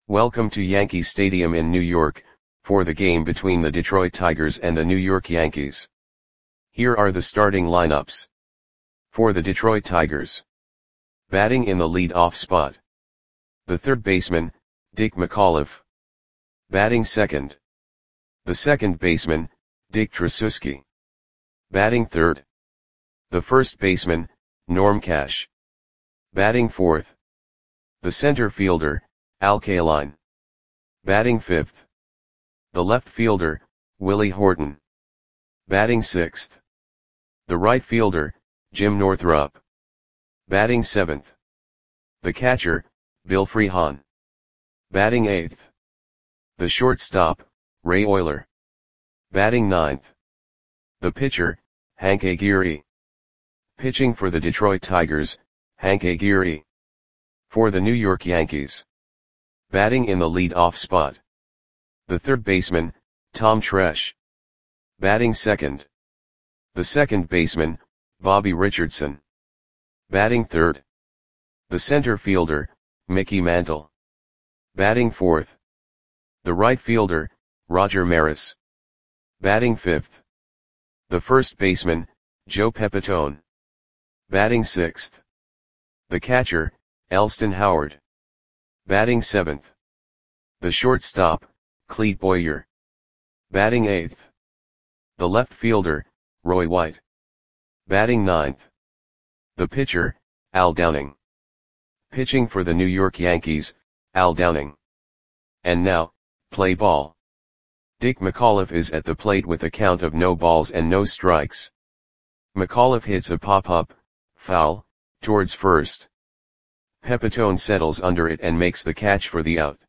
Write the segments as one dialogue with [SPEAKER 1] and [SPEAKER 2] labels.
[SPEAKER 1] Welcome to Yankee Stadium in New York, for the game between the Detroit Tigers and the New York Yankees. Here are the starting lineups. For the Detroit Tigers. Batting in the lead-off spot. The third baseman, Dick McAuliffe. Batting second. The second baseman, Dick Tracewski. Batting third. The first baseman, Norm Cash. Batting fourth. The center fielder, Al Kaline. Batting fifth. The left fielder, Willie Horton. Batting sixth. The right fielder, Jim Northrup. Batting seventh. The catcher, Bill Freehan. Batting eighth. The shortstop, Ray Oyler. Batting ninth. The pitcher, Hank Aguirre. Pitching for the Detroit Tigers, Hank Aguirre. For the New York Yankees. Batting in the lead-off spot. The third baseman, Tom Tresh. Batting second. The second baseman, Bobby Richardson. Batting third. The center fielder, Mickey Mantle. Batting fourth. The right fielder, Roger Maris. Batting fifth. The first baseman, Joe Pepitone. Batting sixth. The catcher, Elston Howard. Batting seventh. The shortstop, Clete Boyer. Batting eighth. The left fielder, Roy White. Batting ninth. The pitcher, Al Downing. Pitching for the New York Yankees, Al Downing. And now, play ball. Dick McAuliffe is at the plate with a count of no balls and no strikes. McAuliffe hits a pop-up, foul, towards first. Pepitone settles under it and makes the catch for the out.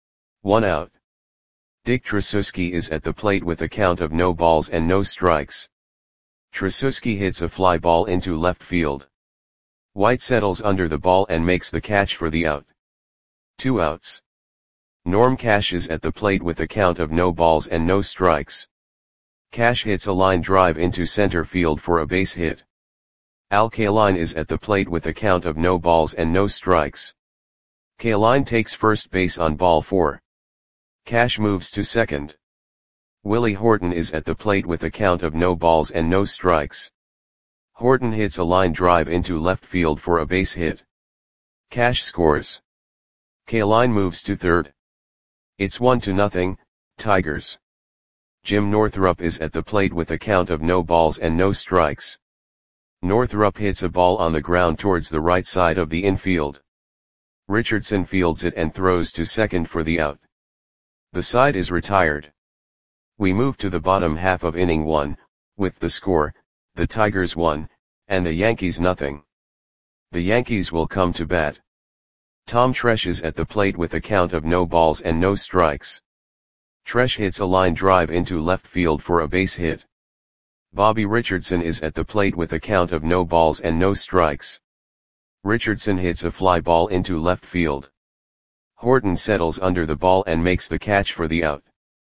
[SPEAKER 1] 1 out. Dick Tracewski is at the plate with a count of no balls and no strikes. Tracewski hits a fly ball into left field. White settles under the ball and makes the catch for the out. 2 outs. Norm Cash is at the plate with a count of no balls and no strikes. Cash hits a line drive into center field for a base hit. Al Kaline is at the plate with a count of no balls and no strikes. Kaline takes first base on ball 4. Cash moves to second. Willie Horton is at the plate with a count of no balls and no strikes. Horton hits a line drive into left field for a base hit. Cash scores. Kaline moves to third. It's 1-0, Tigers. Jim Northrup is at the plate with a count of no balls and no strikes. Northrup hits a ball on the ground towards the right side of the infield. Richardson fields it and throws to second for the out. The side is retired. We move to the bottom half of inning 1, with the score, the Tigers 1, and the Yankees 0. The Yankees will come to bat. Tom Tresh is at the plate with a count of no balls and no strikes. Tresh hits a line drive into left field for a base hit. Bobby Richardson is at the plate with a count of no balls and no strikes. Richardson hits a fly ball into left field. Horton settles under the ball and makes the catch for the out.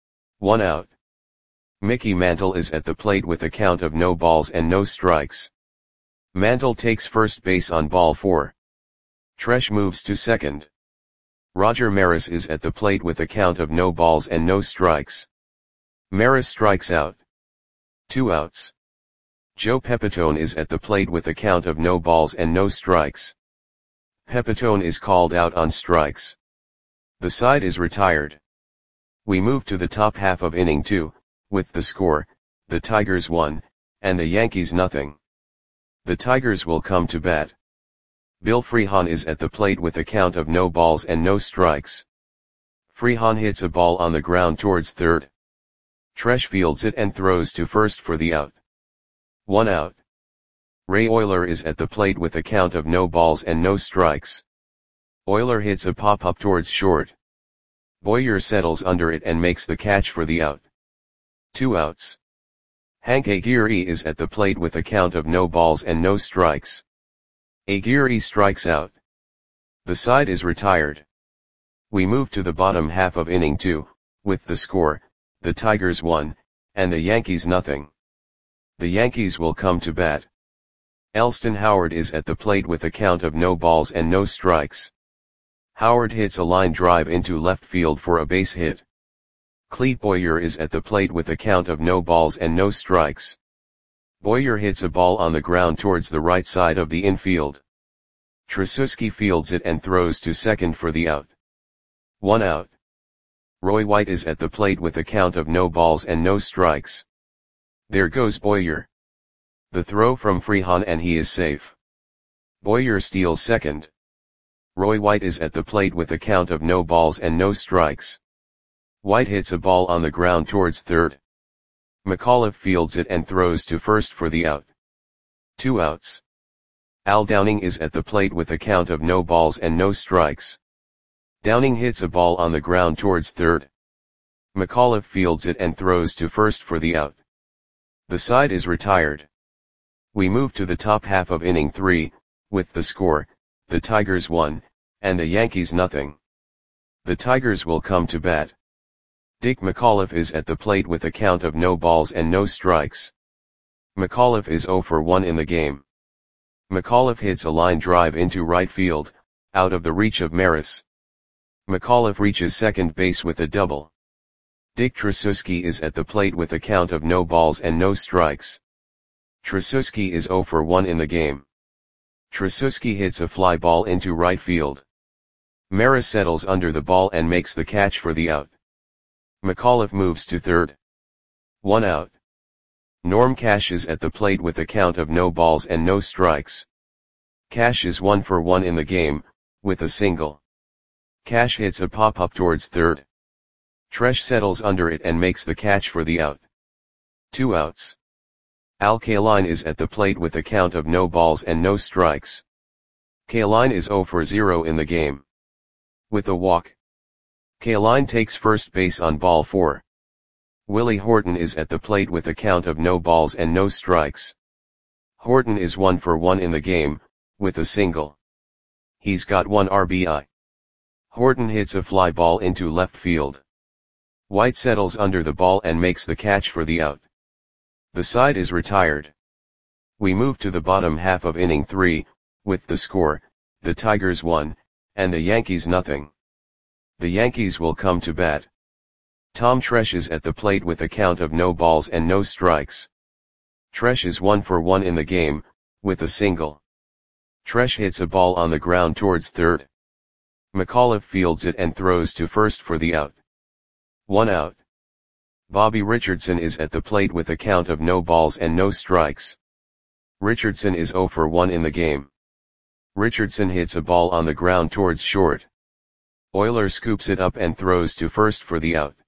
[SPEAKER 1] 1 out. Mickey Mantle is at the plate with a count of no balls and no strikes. Mantle takes first base on ball 4. Tresh moves to second. Roger Maris is at the plate with a count of no balls and no strikes. Maris strikes out. 2 outs. Joe Pepitone is at the plate with a count of no balls and no strikes. Pepitone is called out on strikes. The side is retired. We move to the top half of inning 2, with the score, the Tigers 1, and the Yankees 0. The Tigers will come to bat. Bill Freehan is at the plate with a count of no balls and no strikes. Freehan hits a ball on the ground towards third. Tresh fields it and throws to first for the out. 1 out. Ray Oyler is at the plate with a count of no balls and no strikes. Oyler hits a pop-up towards short. Boyer settles under it and makes the catch for the out. 2 outs. Hank Aguirre is at the plate with a count of no balls and no strikes. Aguirre strikes out. The side is retired. We move to the bottom half of inning 2, with the score, the Tigers 1, and the Yankees 0. The Yankees will come to bat. Elston Howard is at the plate with a count of no balls and no strikes. Howard hits a line drive into left field for a base hit. Clete Boyer is at the plate with a count of no balls and no strikes. Boyer hits a ball on the ground towards the right side of the infield. Tracewski fields it and throws to second for the out. 1 out. Roy White is at the plate with a count of no balls and no strikes. There goes Boyer. The throw from Freehan and he is safe. Boyer steals second. Roy White is at the plate with a count of no balls and no strikes. White hits a ball on the ground towards third. McAuliffe fields it and throws to first for the out. 2 outs. Al Downing is at the plate with a count of no balls and no strikes. Downing hits a ball on the ground towards third. McAuliffe fields it and throws to first for the out. The side is retired. We move to the top half of inning 3, with the score, the Tigers 1, and the Yankees nothing. The Tigers will come to bat. Dick McAuliffe is at the plate with a count of no balls and no strikes. McAuliffe is 0 for 1 in the game. McAuliffe hits a line drive into right field, out of the reach of Maris. McAuliffe reaches second base with a double. Dick Tracewski is at the plate with a count of no balls and no strikes. Tracewski is 0 for 1 in the game. Tracewski hits a fly ball into right field. Maris settles under the ball and makes the catch for the out. McAuliffe moves to third. 1 out. Norm Cash is at the plate with a count of no balls and no strikes. Cash is 1 for 1 in the game, with a single. Cash hits a pop-up towards third. Tresh settles under it and makes the catch for the out. 2 outs. Al Kaline is at the plate with a count of no balls and no strikes. Kaline is 0 for 0 in the game. With a walk. Kaline takes first base on ball 4. Willie Horton is at the plate with a count of no balls and no strikes. Horton is 1 for 1 in the game, with a single. He's got 1 RBI. Horton hits a fly ball into left field. White settles under the ball and makes the catch for the out. The side is retired. We move to the bottom half of inning 3, with the score, the Tigers 1, and the Yankees nothing. The Yankees will come to bat. Tom Tresh is at the plate with a count of no balls and no strikes. Tresh is 1 for 1 in the game, with a single. Tresh hits a ball on the ground towards third. McAuliffe fields it and throws to first for the out. 1 out. Bobby Richardson is at the plate with a count of no balls and no strikes. Richardson is 0 for 1 in the game. Richardson hits a ball on the ground towards short. Euler scoops it up and throws to first for the out.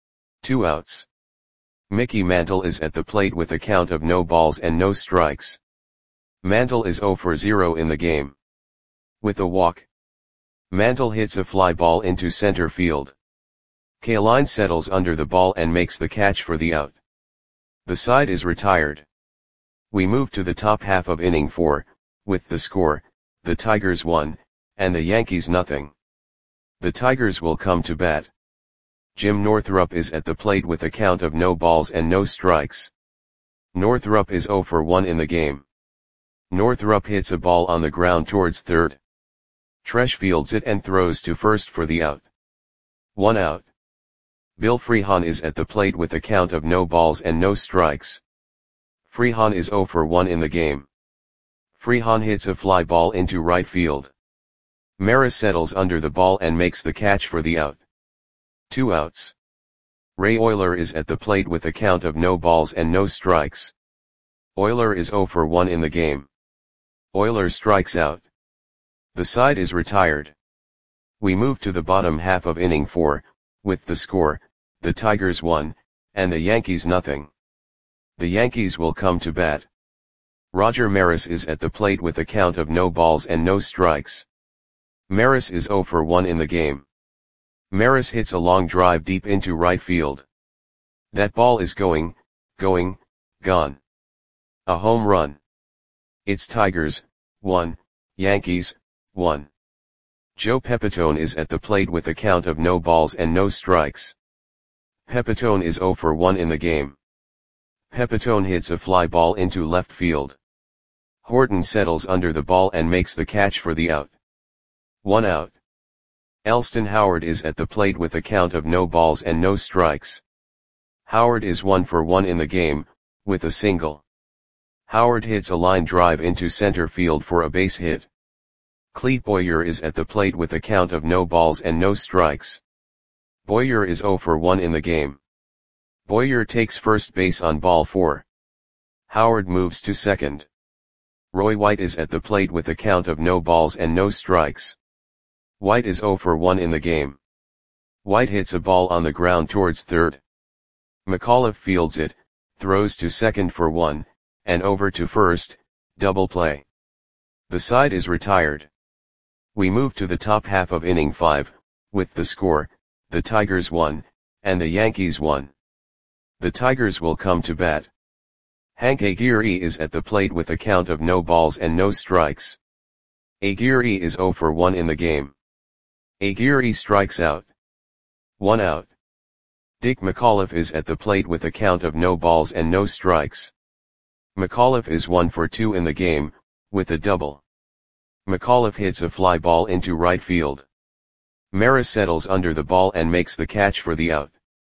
[SPEAKER 1] 2 outs. Mickey Mantle is at the plate with a count of no balls and no strikes. Mantle is 0 for 0 in the game. With a walk. Mantle hits a fly ball into center field. Kaline settles under the ball and makes the catch for the out. The side is retired. We move to the top half of inning 4, with the score, the Tigers 1, and the Yankees nothing. The Tigers will come to bat. Jim Northrup is at the plate with a count of no balls and no strikes. Northrup is 0 for 1 in the game. Northrup hits a ball on the ground towards third. Tresh fields it and throws to first for the out. 1 out. Bill Freehan is at the plate with a count of no balls and no strikes. Freehan is 0 for 1 in the game. Freehan hits a fly ball into right field. Maris settles under the ball and makes the catch for the out. 2 outs. Ray Euler is at the plate with a count of no balls and no strikes. Euler is 0 for 1 in the game. Euler strikes out. The side is retired. We move to the bottom half of inning 4, with the score, the Tigers 1, and the Yankees nothing. The Yankees will come to bat. Roger Maris is at the plate with a count of no balls and no strikes. Maris is 0 for 1 in the game. Maris hits a long drive deep into right field. That ball is gone. A home run. It's Tigers, 1, Yankees, 1. Joe Pepitone is at the plate with a count of no balls and no strikes. Pepitone is 0 for 1 in the game. Pepitone hits a fly ball into left field. Horton settles under the ball and makes the catch for the out. 1 out. Elston Howard is at the plate with a count of no balls and no strikes. Howard is 1 for 1 in the game, with a single. Howard hits a line drive into center field for a base hit. Clete Boyer is at the plate with a count of no balls and no strikes. Boyer is 0 for 1 in the game. Boyer takes first base on ball 4. Howard moves to second. Roy White is at the plate with a count of no balls and no strikes. White is 0 for 1 in the game. White hits a ball on the ground towards third. McAuliffe fields it, throws to second for 1, and over to first, double play. The side is retired. We move to the top half of inning 5, with the score, the Tigers 1, and the Yankees 1. The Tigers will come to bat. Hank Aguirre is at the plate with a count of no balls and no strikes. Aguirre is 0 for 1 in the game. Aguirre strikes out. 1 out. Dick McAuliffe is at the plate with a count of no balls and no strikes. McAuliffe is 1 for 2 in the game, with a double. McAuliffe hits a fly ball into right field. Mara settles under the ball and makes the catch for the out.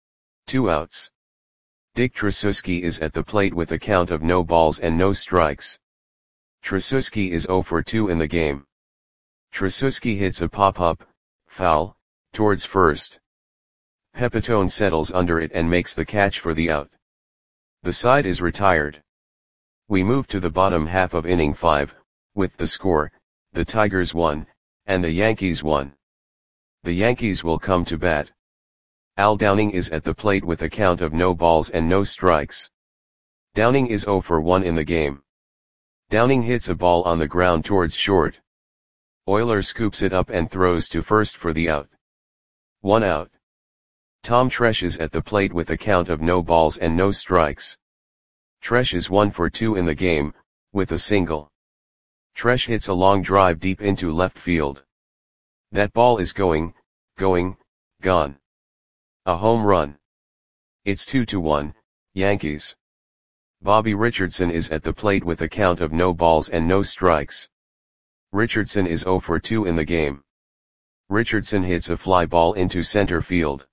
[SPEAKER 1] 2 outs. Dick Tracewski is at the plate with a count of no balls and no strikes. Tracewski is 0 for 2 in the game. Tracewski hits a pop-up, foul, towards first. Pepitone settles under it and makes the catch for the out. The side is retired. We move to the bottom half of inning 5, with the score, the Tigers 1, and the Yankees 1. The Yankees will come to bat. Al Downing is at the plate with a count of no balls and no strikes. Downing is 0 for 1 in the game. Downing hits a ball on the ground towards short. Euler scoops it up and throws to first for the out. 1 out. Tom Tresh is at the plate with a count of no balls and no strikes. Tresh is 1 for 2 in the game, with a single. Tresh hits a long drive deep into left field. That ball is going, gone. A home run. It's 2-1, Yankees. Bobby Richardson is at the plate with a count of no balls and no strikes. Richardson is 0 for 2 in the game. Richardson hits a fly ball into center field.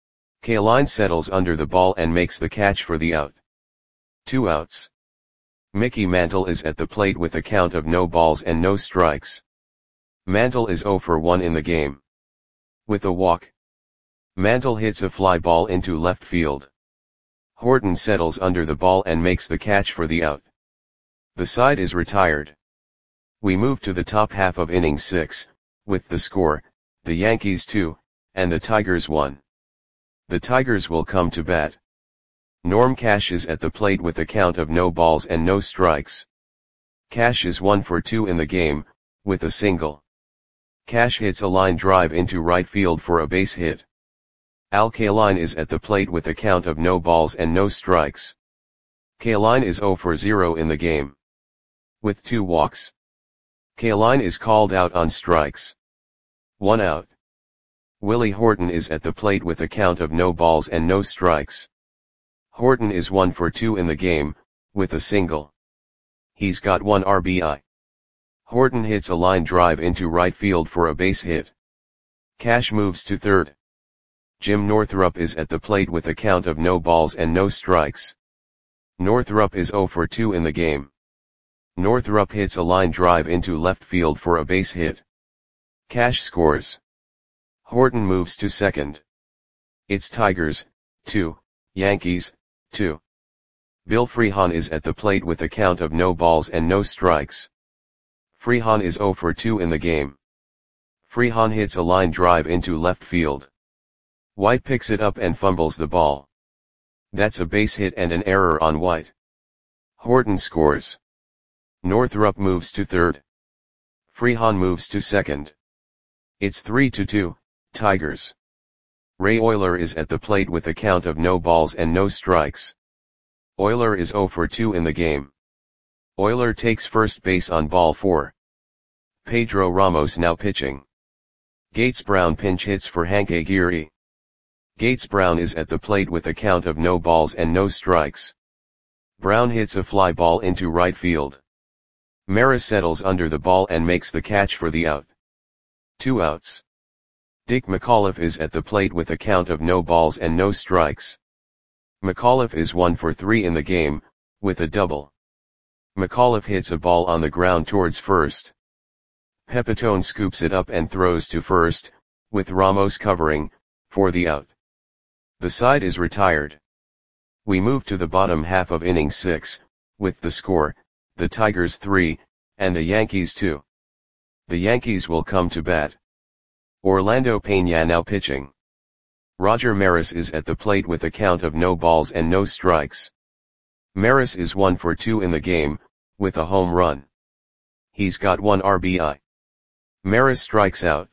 [SPEAKER 1] Kaline settles under the ball and makes the catch for the out. 2 outs. Mickey Mantle is at the plate with a count of no balls and no strikes. Mantle is 0 for 1 in the game. With a walk. Mantle hits a fly ball into left field. Horton settles under the ball and makes the catch for the out. The side is retired. We move to the top half of inning 6, with the score, the Yankees 2, and the Tigers 1. The Tigers will come to bat. Norm Cash is at the plate with a count of no balls and no strikes. Cash is 1 for 2 in the game, with a single. Cash hits a line drive into right field for a base hit. Al Kaline is at the plate with a count of no balls and no strikes. Kaline is 0 for 0 in the game. With 2 walks. Kaline is called out on strikes. 1 out. Willie Horton is at the plate with a count of no balls and no strikes. Horton is 1 for 2 in the game, with a single. He's got 1 RBI. Horton hits a line drive into right field for a base hit. Cash moves to third. Jim Northrup is at the plate with a count of no balls and no strikes. Northrup is 0 for 2 in the game. Northrup hits a line drive into left field for a base hit. Cash scores. Horton moves to second. It's Tigers, 2, Yankees, 2. Bill Freehan is at the plate with a count of no balls and no strikes. Freehan is 0 for 2 in the game. Freehan hits a line drive into left field. White picks it up and fumbles the ball. That's a base hit and an error on White. Horton scores. Northrup moves to third. Freehan moves to second. It's 3-2, Tigers. Ray Euler is at the plate with a count of no balls and no strikes. Euler is 0 for 2 in the game. Euler takes first base on ball 4. Pedro Ramos now pitching. Gates Brown pinch hits for Hank Aguirre. Gates Brown is at the plate with a count of no balls and no strikes. Brown hits a fly ball into right field. Mara settles under the ball and makes the catch for the out. 2 outs. Dick McAuliffe is at the plate with a count of no balls and no strikes. McAuliffe is 1 for 3 in the game, with a double. McAuliffe hits a ball on the ground towards first. Pepitone scoops it up and throws to first, with Ramos covering, for the out. The side is retired. We move to the bottom half of inning 6, with the score, the Tigers 3, and the Yankees 2. The Yankees will come to bat. Orlando Peña now pitching. Roger Maris is at the plate with a count of no balls and no strikes. Maris is 1 for 2 in the game, with a home run. He's got 1 RBI. Maris strikes out.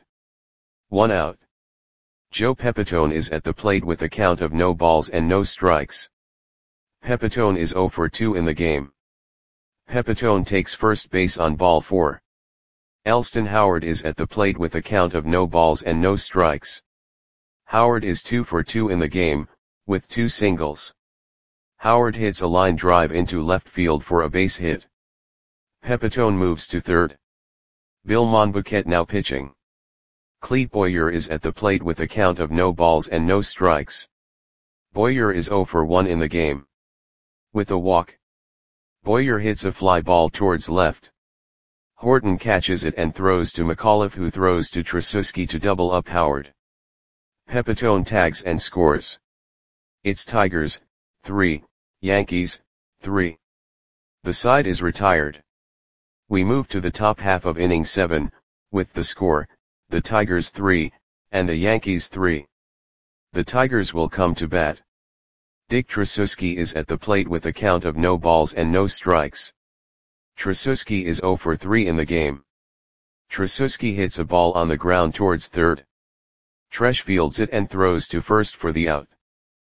[SPEAKER 1] 1 out. Joe Pepitone is at the plate with a count of no balls and no strikes. Pepitone is 0 for 2 in the game. Pepitone takes first base on ball 4. Elston Howard is at the plate with a count of no balls and no strikes. Howard is 2 for 2 in the game, with 2 singles. Howard hits a line drive into left field for a base hit. Pepitone moves to third. Bill Monbouquet now pitching. Clete Boyer is at the plate with a count of no balls and no strikes. Boyer is 0 for 1 in the game. With a walk. Boyer hits a fly ball towards left. Horton catches it and throws to McAuliffe, who throws to Tracewski to double up Howard. Pepitone tags and scores. It's Tigers, 3, Yankees, 3. The side is retired. We move to the top half of inning 7, with the score, the Tigers 3, and the Yankees 3. The Tigers will come to bat. Dick Tracewski is at the plate with a count of no balls and no strikes. Tracewski is 0 for 3 in the game. Tracewski hits a ball on the ground towards third. Tresh fields it and throws to first for the out.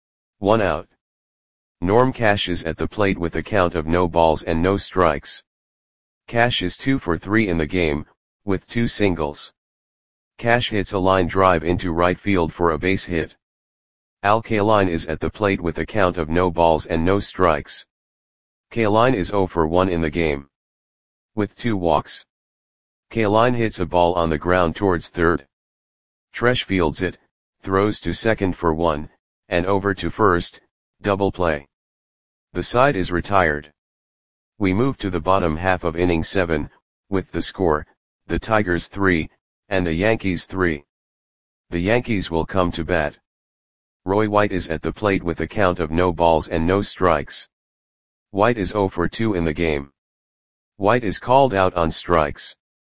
[SPEAKER 1] 1 out. Norm Cash is at the plate with a count of no balls and no strikes. Cash is 2 for 3 in the game, with 2 singles. Cash hits a line drive into right field for a base hit. Al Kaline is at the plate with a count of no balls and no strikes. Kaline is 0 for 1 in the game. With 2 walks. Kaline hits a ball on the ground towards third. Tresh fields it, throws to second for 1, and over to first, double play. The side is retired. We move to the bottom half of inning 7, with the score, the Tigers 3, and the Yankees 3. The Yankees will come to bat. Roy White is at the plate with a count of no balls and no strikes. White is 0 for 2 in the game. White is called out on strikes.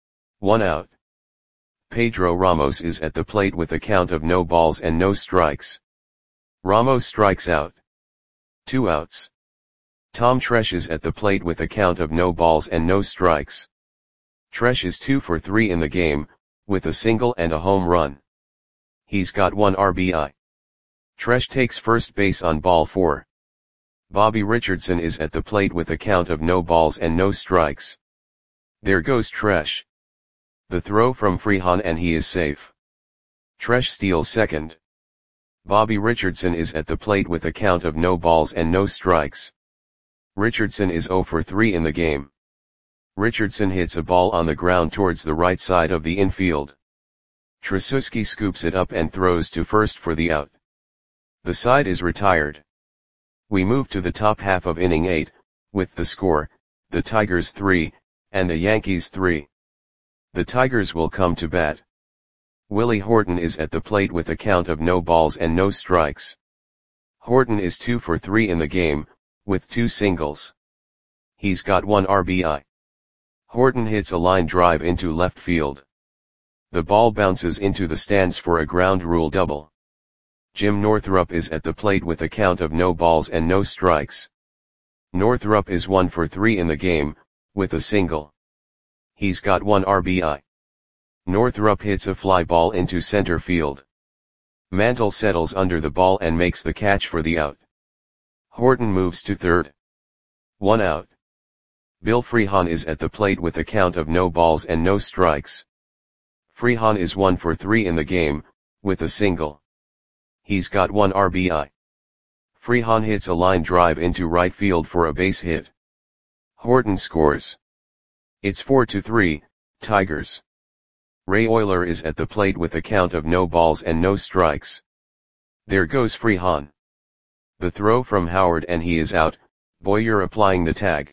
[SPEAKER 1] 1 out. Pedro Ramos is at the plate with a count of no balls and no strikes. Ramos strikes out. 2 outs. Tom Tresh is at the plate with a count of no balls and no strikes. Tresh is 2 for 3 in the game, with a single and a home run. He's got 1 RBI. Tresh takes first base on ball 4. Bobby Richardson is at the plate with a count of no balls and no strikes. There goes Tresh. The throw from Freehan and he is safe. Tresh steals second. Bobby Richardson is at the plate with a count of no balls and no strikes. Richardson is 0 for 3 in the game. Richardson hits a ball on the ground towards the right side of the infield. Tracewski scoops it up and throws to first for the out. The side is retired. We move to the top half of inning 8, with the score, the Tigers 3, and the Yankees 3. The Tigers will come to bat. Willie Horton is at the plate with a count of no balls and no strikes. Horton is 2 for 3 in the game, with 2 singles. He's got 1 RBI. Horton hits a line drive into left field. The ball bounces into the stands for a ground rule double. Jim Northrup is at the plate with a count of no balls and no strikes. Northrup is 1 for 3 in the game, with a single. He's got 1 RBI. Northrup hits a fly ball into center field. Mantle settles under the ball and makes the catch for the out. Horton moves to third. 1 out. Bill Freehan is at the plate with a count of no balls and no strikes. Freehan is 1 for 3 in the game, with a single. He's got 1 RBI. Freehan hits a line drive into right field for a base hit. Horton scores. It's 4-3, Tigers. Ray Oyler is at the plate with a count of no balls and no strikes. There goes Freehan. The throw from Howard and he is out, Boyer applying the tag.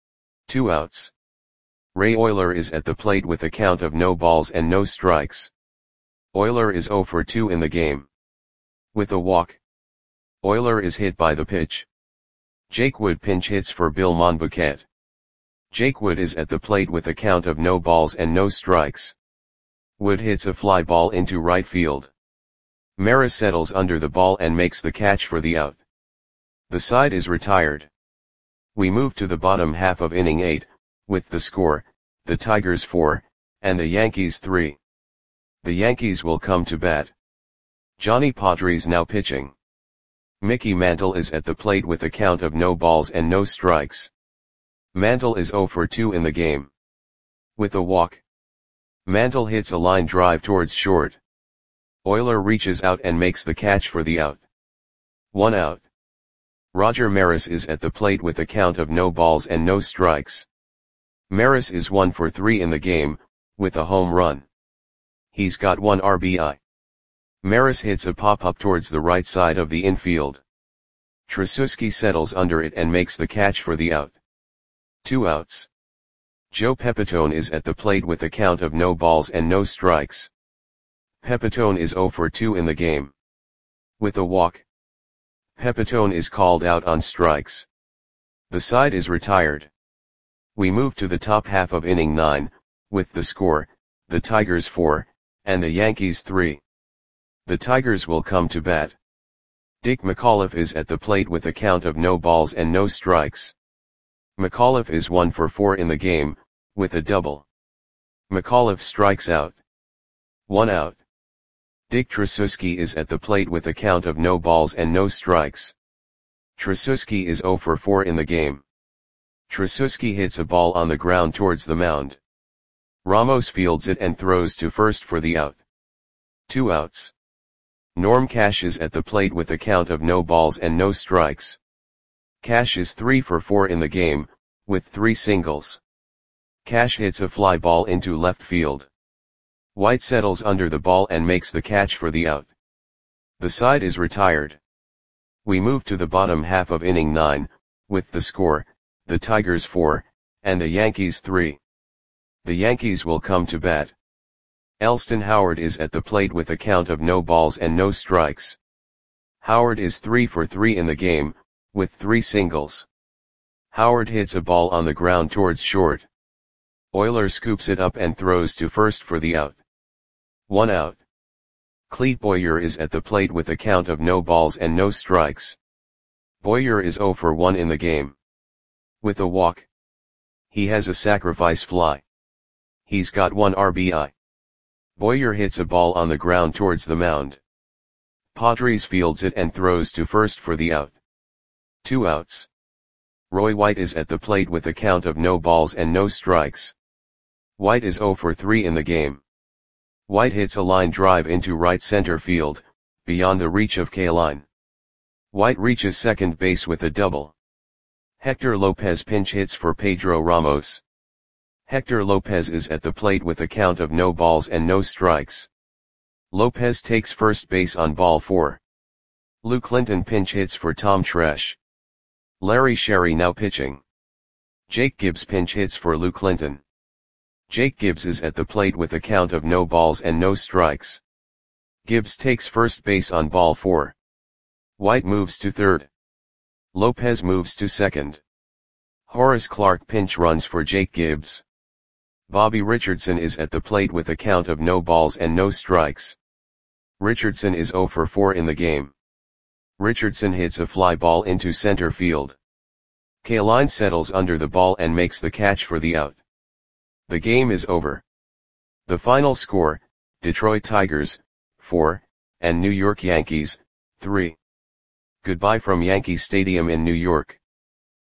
[SPEAKER 1] 2 outs. Ray Oyler is at the plate with a count of no balls and no strikes. Oyler is 0 for 2 in the game. With a walk. Oyler is hit by the pitch. Jake Wood pinch hits for Bill Monbouquet. Jake Wood is at the plate with a count of no balls and no strikes. Wood hits a fly ball into right field. Maris settles under the ball and makes the catch for the out. The side is retired. We move to the bottom half of inning 8, with the score, the Tigers 4, and the Yankees 3. The Yankees will come to bat. Johnny Padres now pitching. Mickey Mantle is at the plate with a count of no balls and no strikes. Mantle is 0 for 2 in the game. With a walk. Mantle hits a line drive towards short. Oyler reaches out and makes the catch for the out. 1 out. Roger Maris is at the plate with a count of no balls and no strikes. Maris is 1 for 3 in the game, with a home run. He's got 1 RBI. Maris hits a pop-up towards the right side of the infield. Tracewski settles under it and makes the catch for the out. 2 outs. Joe Pepitone is at the plate with a count of no balls and no strikes. Pepitone is 0 for 2 in the game. With a walk. Pepitone is called out on strikes. The side is retired. We move to the top half of inning 9, with the score, the Tigers 4, and the Yankees 3. The Tigers will come to bat. Dick McAuliffe is at the plate with a count of no balls and no strikes. McAuliffe is 1 for 4 in the game, with a double. McAuliffe strikes out. 1 out. Dick Tracewski is at the plate with a count of no balls and no strikes. Tracewski is 0 for 4 in the game. Tracewski hits a ball on the ground towards the mound. Ramos fields it and throws to first for the out. 2 outs. Norm Cash is at the plate with a count of no balls and no strikes. Cash is 3 for 4 in the game, with 3 singles. Cash hits a fly ball into left field. White settles under the ball and makes the catch for the out. The side is retired. We move to the bottom half of inning 9, with the score, the Tigers 4, and the Yankees 3. The Yankees will come to bat. Elston Howard is at the plate with a count of no balls and no strikes. Howard is 3 for 3 in the game, with 3 singles. Howard hits a ball on the ground towards short. Oyler scoops it up and throws to first for the out. 1 out. Clete Boyer is at the plate with a count of no balls and no strikes. Boyer is 0 for 1 in the game. With a walk. He has a sacrifice fly. He's got 1 RBI. Boyer hits a ball on the ground towards the mound. Padres fields it and throws to first for the out. 2 outs. Roy White is at the plate with a count of no balls and no strikes. White is 0 for 3 in the game. White hits a line drive into right center field, beyond the reach of Kaline. White reaches second base with a double. Hector Lopez pinch hits for Pedro Ramos. Hector Lopez is at the plate with a count of no balls and no strikes. Lopez takes first base on ball 4. Lou Clinton pinch hits for Tom Tresh. Larry Sherry now pitching. Jake Gibbs pinch hits for Lou Clinton. Jake Gibbs is at the plate with a count of no balls and no strikes. Gibbs takes first base on ball 4. White moves to third. Lopez moves to second. Horace Clark pinch runs for Jake Gibbs. Bobby Richardson is at the plate with a count of no balls and no strikes. Richardson is 0 for 4 in the game. Richardson hits a fly ball into center field. Kaline settles under the ball and makes the catch for the out. The game is over. The final score, Detroit Tigers, 4, and New York Yankees, 3. Goodbye from Yankee Stadium in New York.